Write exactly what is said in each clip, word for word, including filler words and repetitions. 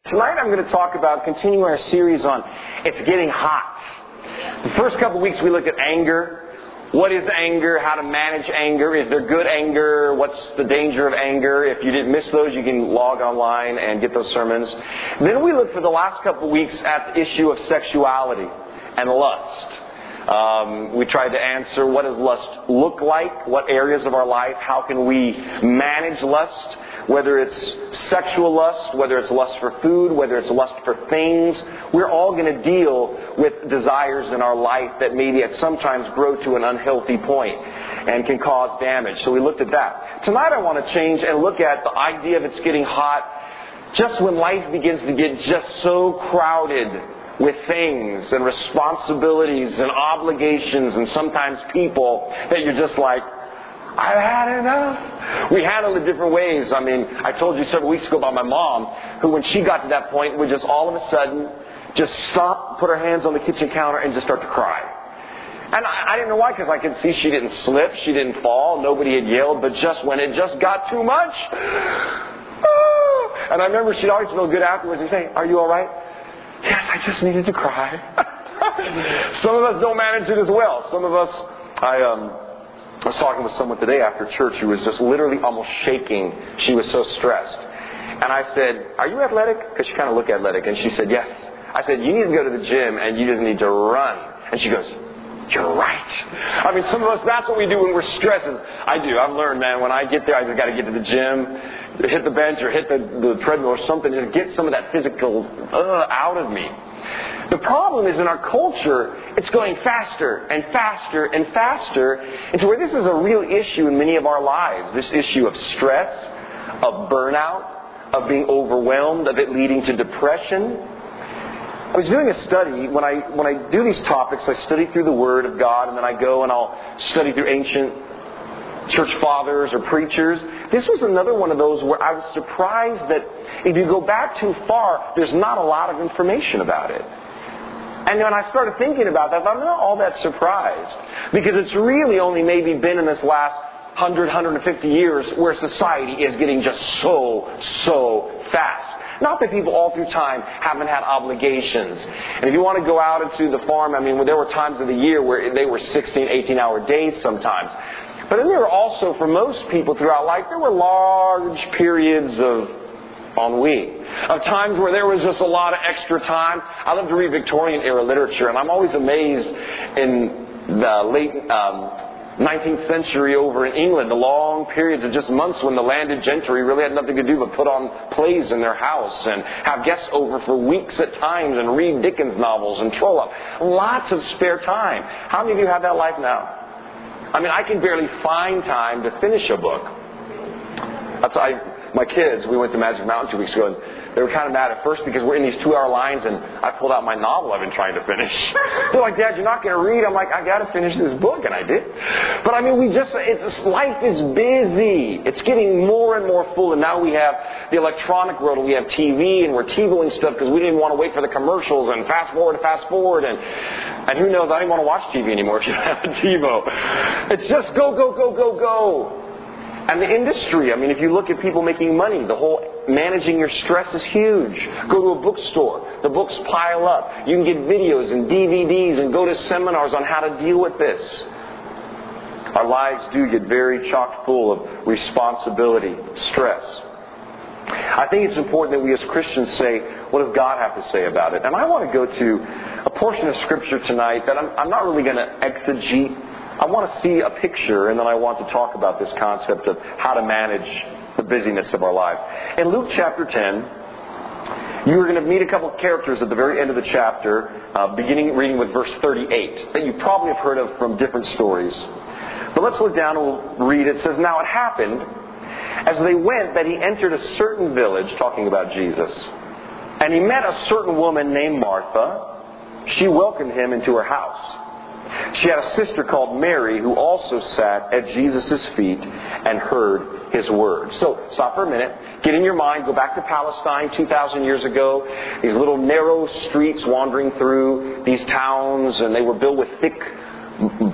Tonight I'm going to talk about continuing our series on It's Getting Hot. The first couple of weeks we looked at anger. What is anger? How to manage anger? Is there good anger? What's the danger of anger? If you didn't miss those, you can log online and get those sermons. Then we looked for the last couple of weeks at the issue of sexuality and lust. Um, we tried to answer, what does lust look like? What areas of our life? How can we manage lust? Whether it's sexual lust, whether it's lust for food, whether it's lust for things, we're all going to deal with desires in our life that maybe at sometimes grow to an unhealthy point and can cause damage. So we looked at that. Tonight I want to change and look at the idea of it's getting hot just when life begins to get just so crowded with things and responsibilities and obligations and sometimes people that you're just like, I've had enough. We handle it different ways. I mean, I told you several weeks ago about my mom, who when she got to that point would just all of a sudden just stop, put her hands on the kitchen counter and just start to cry. And I, I didn't know why, because I could see she didn't slip, she didn't fall, nobody had yelled, but just when it just got too much. And I remember she'd always feel good afterwards and say, are you all right? Yes, I just needed to cry. Some of us don't manage it as well. Some of us, I um. I was talking with someone today after church who was just literally almost shaking. She was so stressed. And I said, are you athletic? Because she kind of looked athletic. And she said, yes. I said, you need to go to the gym and you just need to run. And she goes, you're right. I mean, some of us, that's what we do when we're stressed. I do. I've learned, man, when I get there, I just got to get to the gym, hit the bench or hit the, the treadmill or something to get some of that physical uh, out of me. The problem is in our culture, it's going faster and faster and faster into where this is a real issue in many of our lives. This issue of stress, of burnout, of being overwhelmed, of it leading to depression. I was doing a study. When I when I do these topics, I study through the Word of God, and then I go and I'll study through ancient church fathers or preachers. This was another one of those where I was surprised that if you go back too far, there's not a lot of information about it. And when I started thinking about that, I'm not all that surprised. Because it's really only maybe been in this last one hundred, one hundred fifty years where society is getting just so, so fast. Not that people all through time haven't had obligations. And if you want to go out into the farm, I mean, there were times of the year where they were sixteen, eighteen hour days sometimes. But then there were also, for most people throughout life, there were large periods of ennui. Of times where there was just a lot of extra time. I love to read Victorian era literature, and I'm always amazed in the late um, nineteenth century over in England, the long periods of just months when the landed gentry really had nothing to do but put on plays in their house and have guests over for weeks at times and read Dickens novels and troll up. Lots of spare time. How many of you have that life now? I mean, I can barely find time to finish a book. That's why my kids, we went to Magic Mountain two weeks ago, and they were kind of mad at first because we're in these two-hour lines, and I pulled out my novel I've been trying to finish. They're like, Dad, you're not going to read? I'm like, I got to finish this book, and I did. But I mean, we just, it's, life is busy. It's getting more and more full, and now we have the electronic world, and we have T V, and we're TiVoing stuff because we didn't want to wait for the commercials, and fast forward and fast forward, and and who knows, I don't even want to watch T V anymore if you don't have a TiVo. It's just go, go, go, go, go. And the industry, I mean, if you look at people making money, the whole managing your stress is huge. Go to a bookstore. The books pile up. You can get videos and D V Ds and go to seminars on how to deal with this. Our lives do get very chock full of responsibility, stress. I think it's important that we as Christians say, what does God have to say about it? And I want to go to a portion of Scripture tonight that I'm, I'm not really going to exegete. I want to see a picture, and then I want to talk about this concept of how to manage the busyness of our lives. In Luke chapter ten, you are going to meet a couple of characters at the very end of the chapter, uh, beginning reading with verse thirty-eight, that you probably have heard of from different stories. But let's look down and we'll read. It says, now it happened, as they went, that he entered a certain village, talking about Jesus, and he met a certain woman named Martha. She welcomed him into her house. She had a sister called Mary who also sat at Jesus' feet and heard his word. So, stop for a minute. Get in your mind. Go back to Palestine two thousand years ago. These little narrow streets wandering through these towns, and they were built with thick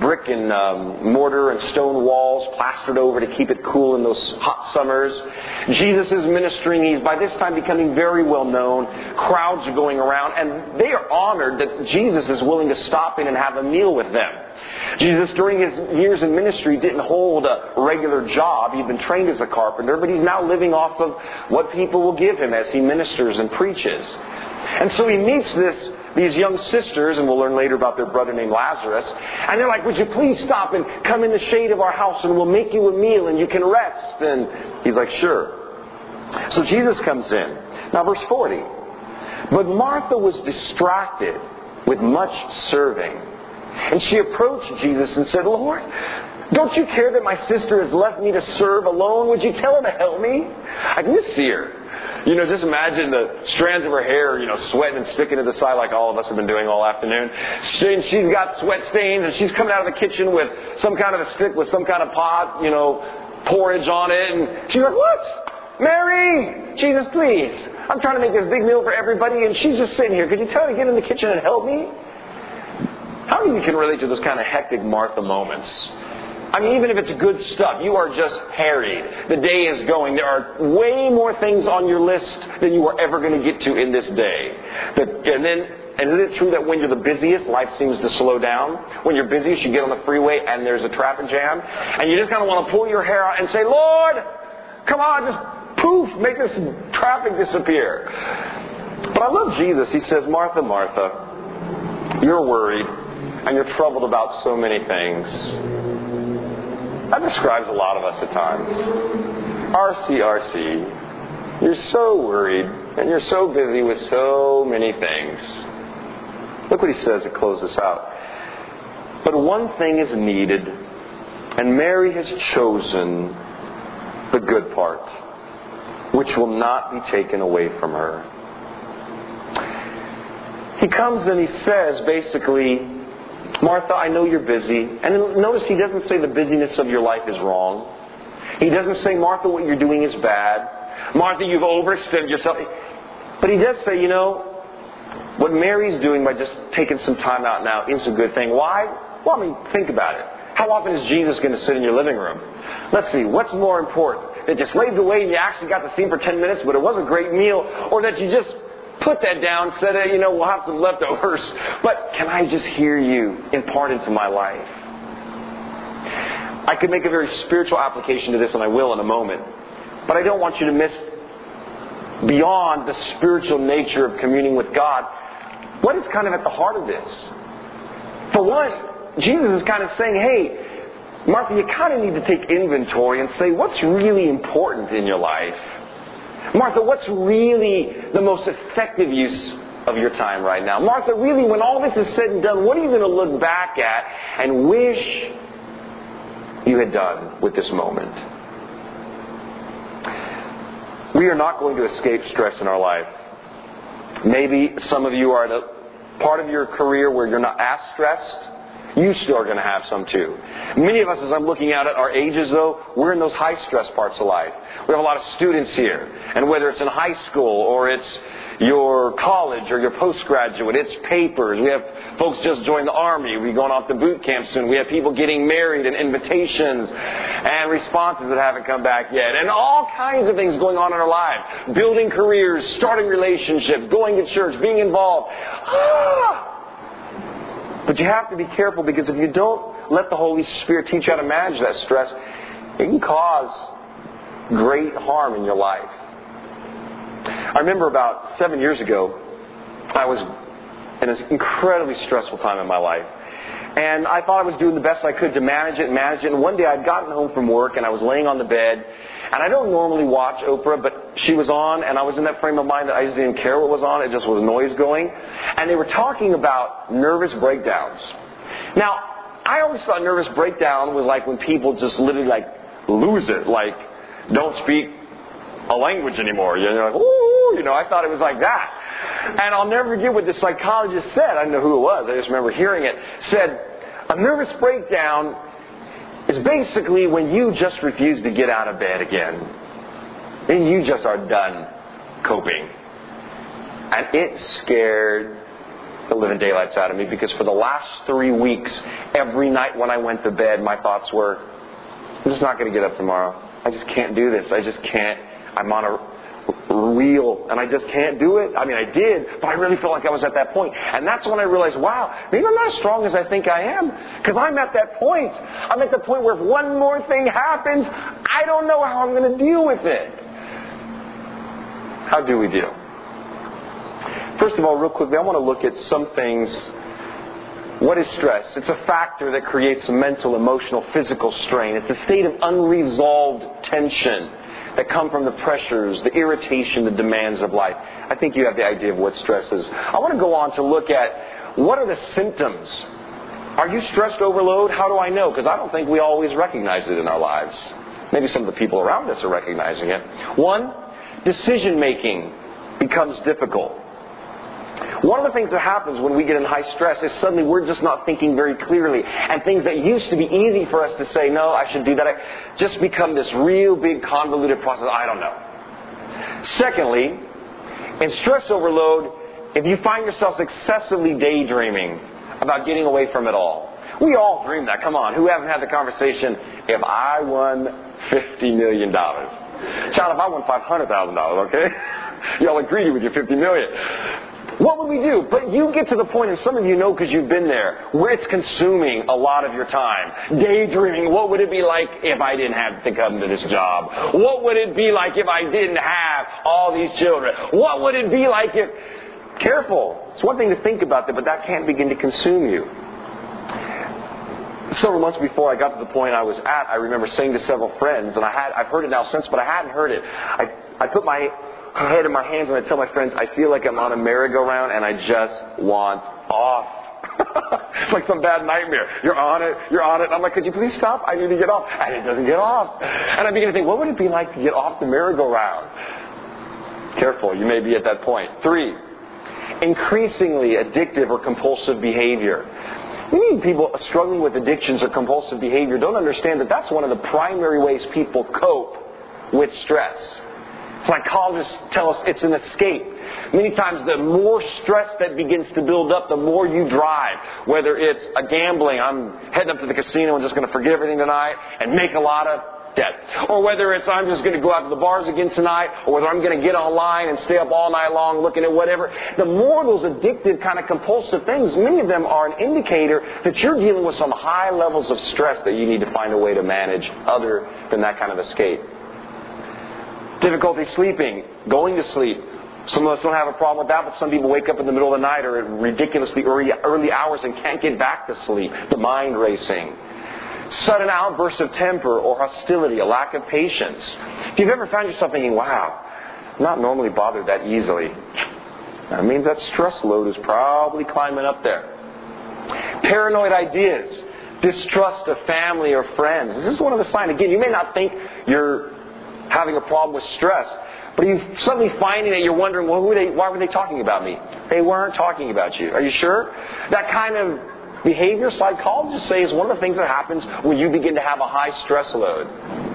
brick and um, mortar and stone walls plastered over to keep it cool in those hot summers. Jesus is ministering. He's by this time becoming very well known. Crowds are going around, and they are honored that Jesus is willing to stop in and have a meal with them. Jesus, during his years in ministry, didn't hold a regular job. He'd been trained as a carpenter, but he's now living off of what people will give him as he ministers and preaches. And so he meets this these young sisters, and we'll learn later about their brother named Lazarus, and they're like, would you please stop and come in the shade of our house and we'll make you a meal and you can rest? And he's like, sure. So Jesus comes in. Now verse forty. But Martha was distracted with much serving. And she approached Jesus and said, Lord, don't you care that my sister has left me to serve alone? Would you tell her to help me? I can just see her. You know, just imagine the strands of her hair, you know, sweating and sticking to the side like all of us have been doing all afternoon. She, and she's got sweat stains, and she's coming out of the kitchen with some kind of a stick with some kind of pot, you know, porridge on it. And she's like, what? Mary! Jesus, please. I'm trying to make this big meal for everybody, and she's just sitting here. Could you tell her to get in the kitchen and help me? How many of you can relate to those kind of hectic Martha moments? I mean, even if it's good stuff, you are just harried. The day is going. There are way more things on your list than you are ever going to get to in this day. But, and then, and isn't it true that when you're the busiest, life seems to slow down? When you're busiest, you get on the freeway and there's a traffic jam. And you just kind of want to pull your hair out and say, Lord, come on, just poof, make this traffic disappear. But I love Jesus. He says, Martha, Martha, you're worried and you're troubled about so many things. That describes a lot of us at times. R C, R C. You're so worried and you're so busy with so many things. Look what he says to close this out. But one thing is needed, and Mary has chosen the good part, which will not be taken away from her. He comes and he says basically, Martha, I know you're busy. And notice he doesn't say the busyness of your life is wrong. He doesn't say, Martha, what you're doing is bad. Martha, you've overextended yourself. But he does say, you know, what Mary's doing by just taking some time out now is a good thing. Why? Well, I mean, think about it. How often is Jesus going to sit in your living room? Let's see, what's more important? That you slaved away and you actually got to see him for ten minutes, but it was a great meal? Or that you just put that down, said, you know, we'll have some leftovers, but can I just hear you impart into my life? I could make a very spiritual application to this, and I will in a moment. But I don't want you to miss beyond the spiritual nature of communing with God, what is kind of at the heart of this? For one, Jesus is kind of saying, hey, Martha, you kind of need to take inventory and say, what's really important in your life? Martha, what's really the most effective use of your time right now? Martha, really, when all this is said and done, what are you going to look back at and wish you had done with this moment? We are not going to escape stress in our life. Maybe some of you are at a part of your career where you're not as stressed. You still are going to have some too. Many of us, as I'm looking out at our ages though, we're in those high stress parts of life. We have a lot of students here. And whether it's in high school or it's your college or your postgraduate, it's papers. We have folks just joined the Army. We're going off to boot camp soon. We have people getting married and invitations and responses that haven't come back yet. And all kinds of things going on in our lives. Building careers, starting relationships, going to church, being involved. Ah! But you have to be careful, because if you don't let the Holy Spirit teach you how to manage that stress, it can cause great harm in your life. I remember about seven years ago, I was in an incredibly stressful time in my life. And I thought I was doing the best I could to manage it and manage it. And one day I'd gotten home from work and I was laying on the bed. And I don't normally watch Oprah, but she was on, and I was in that frame of mind that I just didn't care what was on. It just was noise going. And they were talking about nervous breakdowns. Now, I always thought nervous breakdown was like when people just literally like lose it, like don't speak a language anymore. You know, like, ooh, you know, I thought it was like that. And I'll never forget what the psychologist said. I don't know who it was. I just remember hearing it. Said, a nervous breakdown is basically when you just refuse to get out of bed again. And you just are done coping. And it scared the living daylights out of me, because for the last three weeks, every night when I went to bed, my thoughts were, I'm just not going to get up tomorrow. I just can't do this. I just can't. I'm on a wheel, and I just can't do it. I mean, I did, but I really felt like I was at that point. And that's when I realized, wow, maybe I'm not as strong as I think I am, because I'm at that point. I'm at the point where if one more thing happens, I don't know how I'm going to deal with it. How do we deal? First of all, real quickly, I want to look at some things. What is stress? It's a factor that creates mental, emotional, physical strain. It's a state of unresolved tension that come from the pressures, the irritation, the demands of life. I think you have the idea of what stress is. I want to go on to look at what are the symptoms. Are you stressed overload? How do I know? Because I don't think we always recognize it in our lives. Maybe some of the people around us are recognizing it. One, decision making becomes difficult. One of the things that happens when we get in high stress is suddenly we're just not thinking very clearly. And things that used to be easy for us to say, no, I should do that, just become this real big convoluted process. I don't know. Secondly, in stress overload, if you find yourself excessively daydreaming about getting away from it all. We all dream that. Come on. Who hasn't had the conversation, if I won fifty million dollars? Child, if I won five hundred thousand dollars, okay? Y'all agree with your fifty million dollars. What would we do? But you get to the point, and some of you know because you've been there, where it's consuming a lot of your time. Daydreaming, what would it be like if I didn't have to come to this job? What would it be like if I didn't have all these children? What would it be like if... Careful. It's one thing to think about that, but that can't begin to consume you. Several months before I got to the point I was at, I remember saying to several friends, and I had, I've heard it now since, but I hadn't heard it. I, I put my head in my hands and I tell my friends, I feel like I'm on a merry-go-round and I just want off. It's like some bad nightmare. You're on it, you're on it. I'm like, could you please stop? I need to get off. And it doesn't get off. And I begin to think, what would it be like to get off the merry-go-round? Careful, you may be at that point. Three, increasingly addictive or compulsive behavior. Many people struggling with addictions or compulsive behavior don't understand that that's one of the primary ways people cope with stress. Psychologists tell us it's an escape. Many times the more stress that begins to build up, the more you drive. Whether it's a gambling, I'm heading up to the casino and just going to forget everything tonight and make a lot of debt. Or whether it's I'm just going to go out to the bars again tonight, or whether I'm going to get online and stay up all night long looking at whatever. The more those addictive kind of compulsive things, many of them are an indicator that you're dealing with some high levels of stress that you need to find a way to manage other than that kind of escape. Difficulty sleeping, going to sleep. Some of us don't have a problem with that, but some people wake up in the middle of the night or at ridiculously early, early hours and can't get back to sleep. The mind racing. Sudden outbursts of temper or hostility, a lack of patience. If you've ever found yourself thinking, wow, I'm not normally bothered that easily, that means that stress load is probably climbing up there. Paranoid ideas, distrust of family or friends. This is one of the signs. Again, you may not think you're having a problem with stress, but you suddenly finding that you're wondering, well, who are they, why were they talking about me? They weren't talking about you. Are you sure? That kind of behavior, psychologists say, is one of the things that happens when you begin to have a high stress load.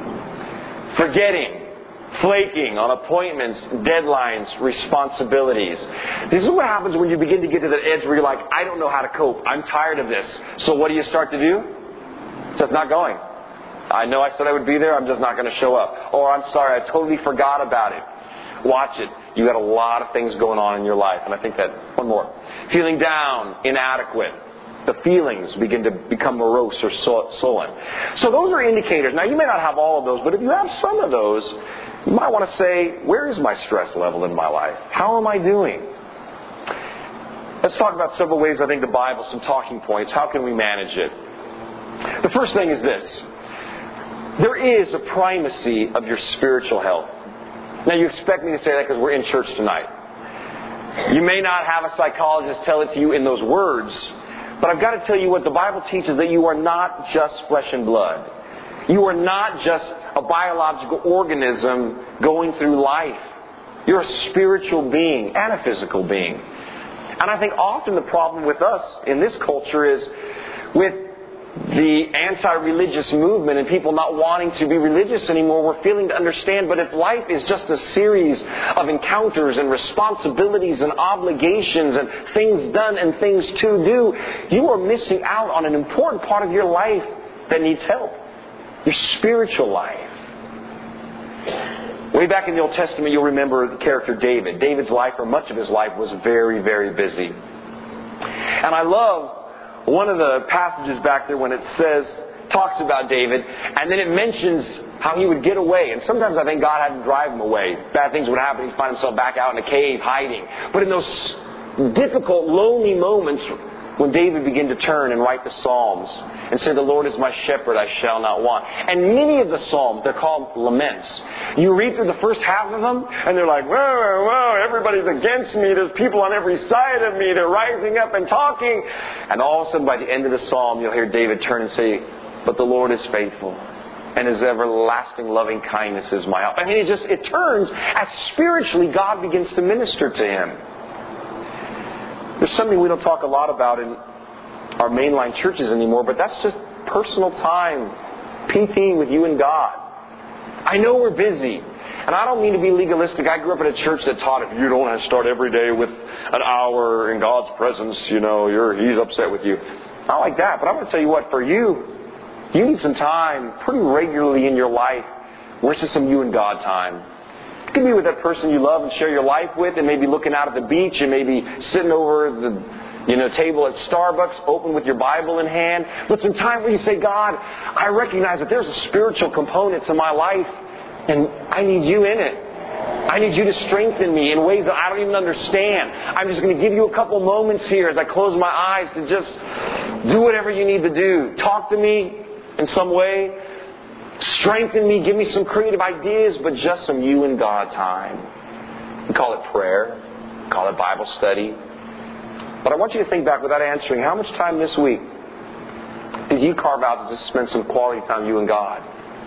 Forgetting, flaking on appointments, deadlines, responsibilities. This is what happens when you begin to get to the edge where you're like, I don't know how to cope. I'm tired of this. So what do you start to do? Just not going. I know I said I would be there, I'm just not going to show up. Or I'm sorry, I totally forgot about it. Watch it. You got a lot of things going on in your life. And I think that, one more. Feeling down, inadequate. The feelings begin to become morose or sullen. So those are indicators. Now, you may not have all of those, but if you have some of those, you might want to say, where is my stress level in my life? How am I doing? Let's talk about several ways, I think, the Bible, some talking points. How can we manage it? The first thing is this. There is a primacy of your spiritual health. Now, you expect me to say that because we're in church tonight. You may not have a psychologist tell it to you in those words, but I've got to tell you what the Bible teaches, that you are not just flesh and blood. You are not just a biological organism going through life. You're a spiritual being and a physical being. And I think often the problem with us in this culture is with the anti-religious movement and people not wanting to be religious anymore were failing to understand. But if life is just a series of encounters and responsibilities and obligations and things done and things to do, you are missing out on an important part of your life that needs help. Your spiritual life. Way back in the Old Testament, you'll remember the character David. David's life, or much of his life, was very, very busy. And I love one of the passages back there when it says, talks about David, and then it mentions how he would get away. And sometimes I think God had to drive him away. Bad things would happen. He'd find himself back out in a cave hiding. But in those difficult, lonely moments, when David began to turn and write the Psalms and say, the Lord is my shepherd, I shall not want. And many of the Psalms, they're called laments. You read through the first half of them, and they're like, whoa, whoa, whoa, everybody's against me. There's people on every side of me. They're rising up and talking. And all of a sudden, by the end of the Psalm, you'll hear David turn and say, but the Lord is faithful, and His everlasting loving kindness is my help. I mean, it just, it turns as spiritually God begins to minister to him. There's something we don't talk a lot about in our mainline churches anymore, but that's just personal time, P T with you and God. I know we're busy, and I don't mean to be legalistic. I grew up in a church that taught if you don't have to start every day with an hour in God's presence, you know, you're He's upset with you. Not like that, but I'm going to tell you what, for you, you need some time pretty regularly in your life where it's just some you and God time. You can be with that person you love and share your life with, and maybe looking out at the beach, and maybe sitting over the you know table at Starbucks, open with your Bible in hand. But some time where you say, God, I recognize that there's a spiritual component to my life, and I need you in it. I need you to strengthen me in ways that I don't even understand. I'm just going to give you a couple moments here as I close my eyes to just do whatever you need to do. Talk to me in some way. Strengthen me, give me some creative ideas, but just some you and God time. We call it prayer, we call it Bible study. But I want you to think back without answering, how much time this week did you carve out to just spend some quality time you and God?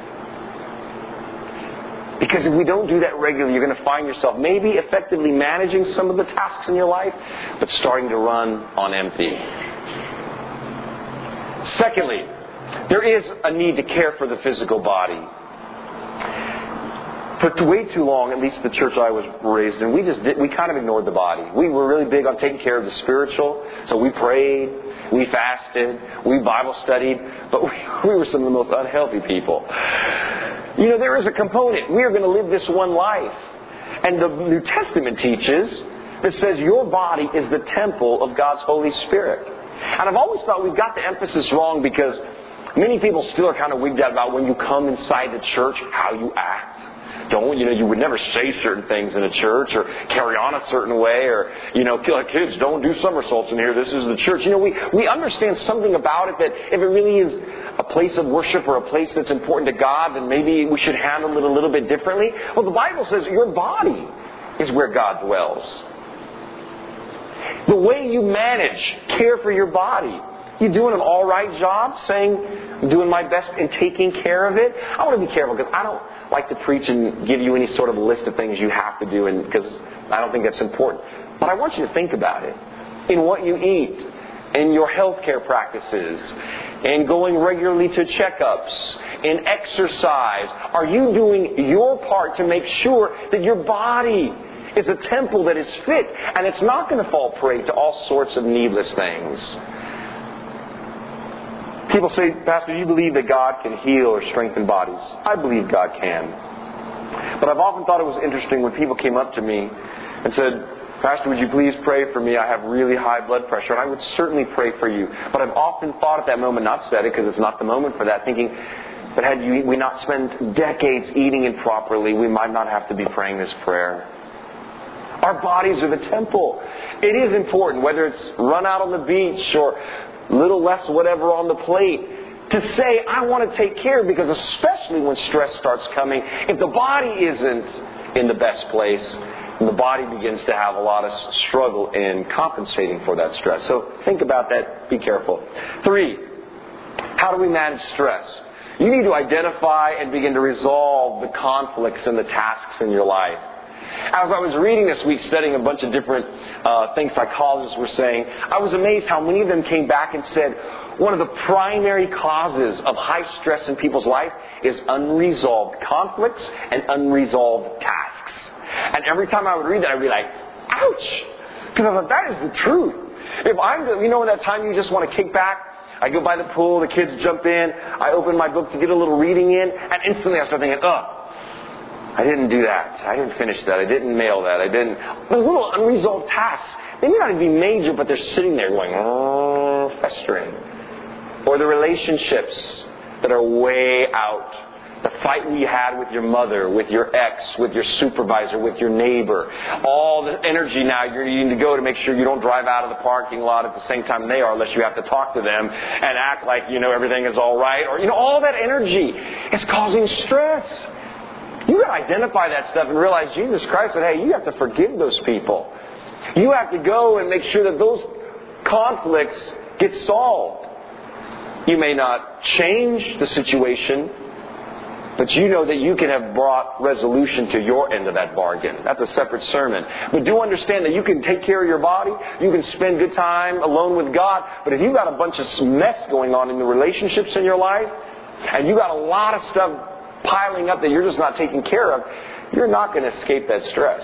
Because if we don't do that regularly, you're going to find yourself maybe effectively managing some of the tasks in your life, but starting to run on empty. Secondly, there is a need to care for the physical body. For way too long, at least the church I was raised in, we just did, we kind of ignored the body. We were really big on taking care of the spiritual. So we prayed, we fasted, we Bible studied, but we, we were some of the most unhealthy people. You know, there is a component. We are going to live this one life. And the New Testament teaches that says your body is the temple of God's Holy Spirit. And I've always thought we've got the emphasis wrong, because many people still are kind of wigged out about when you come inside the church, how you act. Don't, you know, you would never say certain things in a church or carry on a certain way, or, you know, kids, don't do somersaults in here. This is the church. You know, we, we understand something about it, that if it really is a place of worship or a place that's important to God, then maybe we should handle it a little bit differently. Well, the Bible says your body is where God dwells. The way you manage, care for your body. You doing an all right job saying, I'm doing my best in taking care of it? I want to be careful, because I don't like to preach and give you any sort of list of things you have to do, and because I don't think that's important. But I want you to think about it. In what you eat, in your healthcare practices, in going regularly to checkups, in exercise. Are you doing your part to make sure that your body is a temple that is fit, and it's not going to fall prey to all sorts of needless things? People say, Pastor, do you believe that God can heal or strengthen bodies? I believe God can. But I've often thought it was interesting when people came up to me and said, Pastor, would you please pray for me? I have really high blood pressure. And I would certainly pray for you. But I've often thought at that moment, not said it because it's not the moment for that, thinking, but had you, we not spent decades eating improperly, we might not have to be praying this prayer. Our bodies are the temple. It is important, whether it's run out on the beach or little less whatever on the plate, to say, I want to take care, because especially when stress starts coming, if the body isn't in the best place, the body begins to have a lot of struggle in compensating for that stress. So think about that. Be careful. Three, how do we manage stress? You need to identify and begin to resolve the conflicts and the tasks in your life. As I was reading this week, studying a bunch of different uh, things psychologists were saying, I was amazed how many of them came back and said, one of the primary causes of high stress in people's life is unresolved conflicts and unresolved tasks. And every time I would read that, I'd be like, ouch! Because I thought, that is the truth. If I'm, the, you know, that time you just want to kick back, I go by the pool, the kids jump in, I open my book to get a little reading in, and instantly I start thinking, ugh, I didn't do that. I didn't finish that. I didn't mail that. I didn't. Those little unresolved tasks, they may not even be major, but they're sitting there going, oh, festering. Or the relationships that are way out. The fight we had with your mother, with your ex, with your supervisor, with your neighbor. All the energy now you're needing to go to make sure you don't drive out of the parking lot at the same time they are, unless you have to talk to them and act like, you know, everything is all right. Or, you know, all that energy is causing stress. You got to identify that stuff and realize Jesus Christ said, hey, you have to forgive those people. You have to go and make sure that those conflicts get solved. You may not change the situation, but you know that you can have brought resolution to your end of that bargain. That's a separate sermon. But do understand that you can take care of your body. You can spend good time alone with God. But if you've got a bunch of mess going on in the relationships in your life, and you got a lot of stuff piling up that you're just not taking care of, you're not going to escape that stress.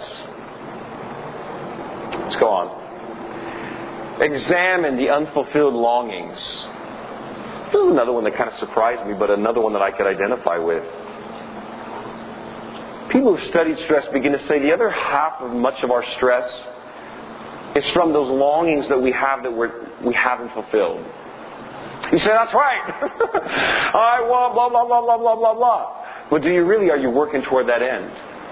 Let's go on. Examine the unfulfilled longings. This is another one that kind of surprised me, but another one that I could identify with. People who've studied stress begin to say the other half of much of our stress is from those longings that we have that we're, we haven't fulfilled. You say, that's right. I want blah, blah, blah, blah, blah, blah, blah. But do you really, are you working toward that end?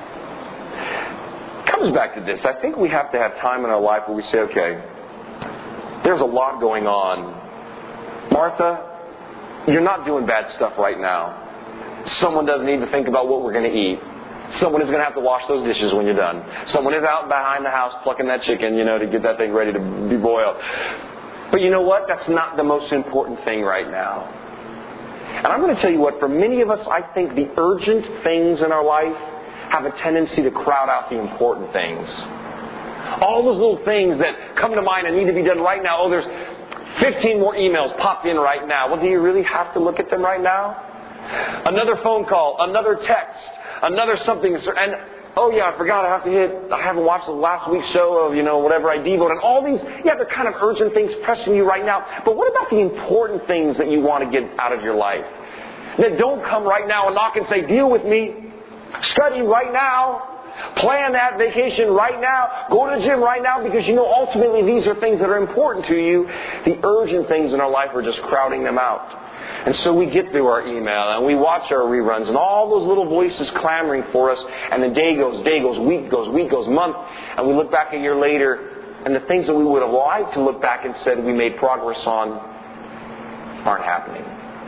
It comes back to this. I think we have to have time in our life where we say, okay, there's a lot going on. Martha, you're not doing bad stuff right now. Someone doesn't need to think about what we're going to eat. Someone is going to have to wash those dishes when you're done. Someone is out behind the house plucking that chicken, you know, to get that thing ready to be boiled. But you know what? That's not the most important thing right now. And I'm going to tell you what, for many of us, I think the urgent things in our life have a tendency to crowd out the important things. All those little things that come to mind and need to be done right now. Oh, there's fifteen more emails popped in right now. Well, do you really have to look at them right now? Another phone call, another text, another something. And, oh yeah, I forgot I have to hit, I haven't watched the last week's show of, you know, whatever I devoted. And all these, yeah, they're kind of urgent things pressing you right now. But what about the important things that you want to get out of your life? That don't come right now and knock and say, deal with me. Study right now. Plan that vacation right now. Go to the gym right now, because you know ultimately these are things that are important to you. The urgent things in our life are just crowding them out. And so we get through our email and we watch our reruns and all those little voices clamoring for us, and the day goes, day goes, week goes, week goes, month, and we look back a year later and the things that we would have liked to look back and said we made progress on aren't happening.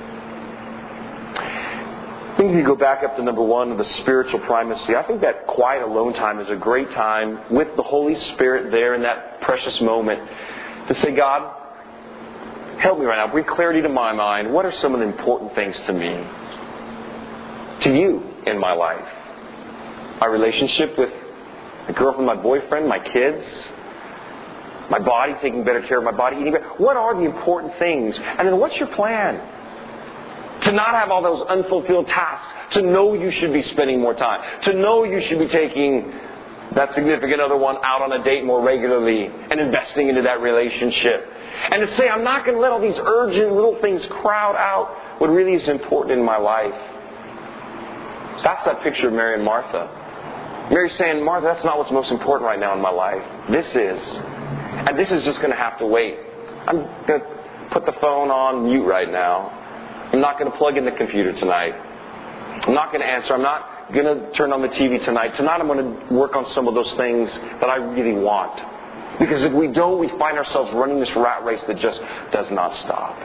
I think if you go back up to number one, the spiritual primacy, I think that quiet alone time is a great time with the Holy Spirit there in that precious moment to say, God, help me right now. Bring clarity to my mind. What are some of the important things to me, to you in my life? My relationship with my girlfriend, my boyfriend, my kids, my body, taking better care of my body, eating better. What are the important things? And then what's your plan? To not have all those unfulfilled tasks. To know you should be spending more time. To know you should be taking that significant other one out on a date more regularly and investing into that relationship. And to say, I'm not going to let all these urgent little things crowd out what really is important in my life. That's that picture of Mary and Martha. Mary's saying, Martha, that's not what's most important right now in my life. This is. And this is just going to have to wait. I'm going to put the phone on mute right now. I'm not going to plug in the computer tonight. I'm not going to answer. I'm not going to turn on the T V tonight. Tonight I'm going to work on some of those things that I really want. Because if we don't, we find ourselves running this rat race that just does not stop.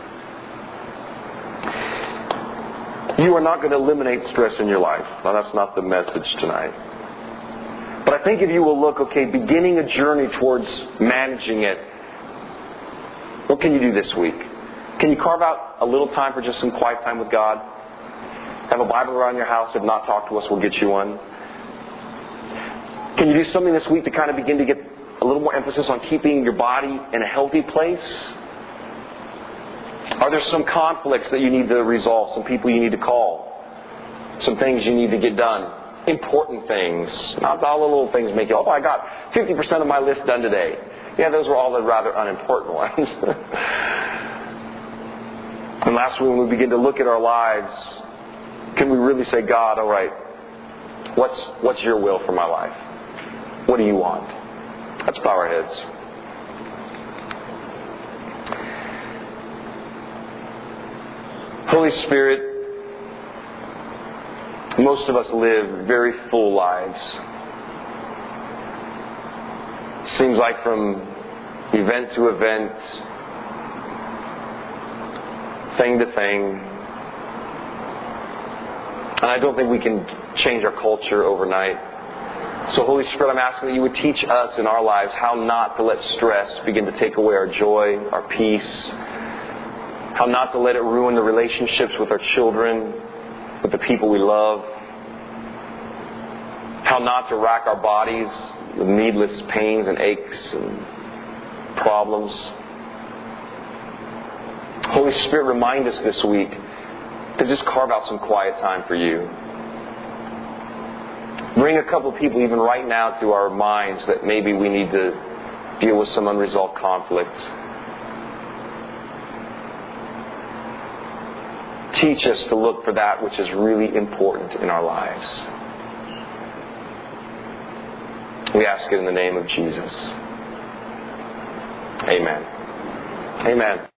You are not going to eliminate stress in your life. Now, that's not the message tonight. But I think if you will look, okay, beginning a journey towards managing it, what can you do this week? Can you carve out a little time for just some quiet time with God? Have a Bible around your house. If not, talk to us. We'll get you one. Can you do something this week to kind of begin to get a little more emphasis on keeping your body in a healthy place? Are there some conflicts that you need to resolve? Some people you need to call? Some things you need to get done? Important things. Not all the little things make you, oh, I got fifty percent of my list done today. Yeah, those were all the rather unimportant ones. And lastly, when we begin to look at our lives, can we really say, God, all right, what's, what's your will for my life? What do you want? Let's bow our heads. Holy Spirit, most of us live very full lives. Seems like from event to event, thing to thing. And I don't think we can change our culture overnight. So Holy Spirit, I'm asking that you would teach us in our lives how not to let stress begin to take away our joy, our peace. How not to let it ruin the relationships with our children, with the people we love. How not to rack our bodies with needless pains and aches and problems. Holy Spirit, remind us this week to just carve out some quiet time for you. Bring a couple of people even right now to our minds that maybe we need to deal with some unresolved conflict. Teach us to look for that which is really important in our lives. We ask it in the name of Jesus. Amen. Amen.